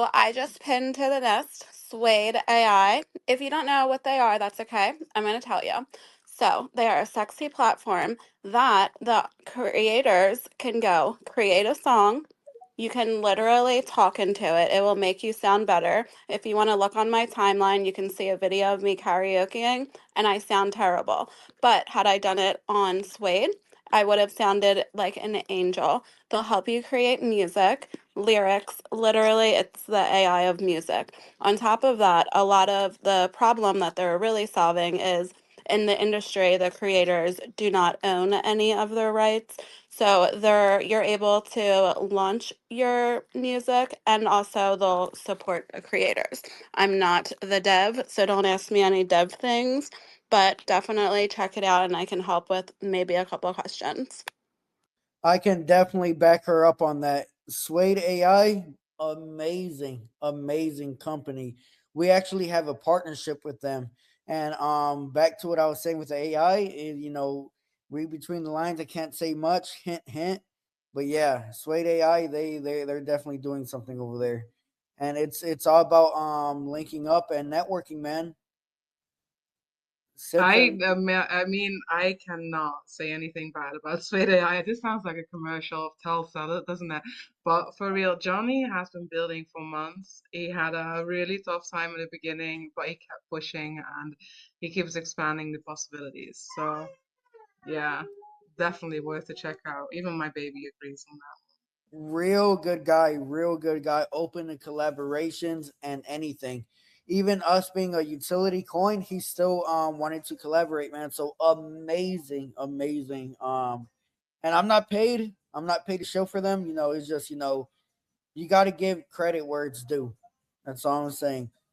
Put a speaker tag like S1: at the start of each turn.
S1: So I just pinned to the nest Suede AI. If you don't know what they are, that's okay. I'm going to tell you. So they are a sexy platform that the creators can go create a song. You can literally talk into it. It will make you sound better. If you want to look on my timeline, you can see a video of me karaokeing, and I sound terrible. But had I done it on Suede, I would have sounded like an angel. They'll help you create music, lyrics. Literally, it's the AI of music. On top of that, a lot of the problem that they're really solving is in the industry, the creators do not own any of their rights. So you're able to launch your music and also they'll support the creators. I'm not the dev, so don't ask me any dev things, but definitely check it out and I can help with maybe a couple of questions.
S2: I can definitely back her up on that. Suede AI, amazing, amazing company. We actually have a partnership with them. And back to what I was saying with the AI, read between the lines. I can't say much. Hint, hint. But yeah, Suede AI, they're definitely doing something over there. And it's all about linking up and networking, man. Simple.
S3: I mean, I cannot say anything bad about Suede AI. This sounds like a commercial of Telcel, doesn't it? But for real, Johnny has been building for months. He had a really tough time in the beginning, but he kept pushing and he keeps expanding the possibilities. So yeah, definitely worth a check out. Even my baby agrees on
S2: Real good guy, open to collaborations and anything. Even us being a utility coin, he still wanted to collaborate, man. So amazing, amazing. And I'm not paid. I'm not paid to show for them. It's just you got to give credit where it's due. That's all I'm saying.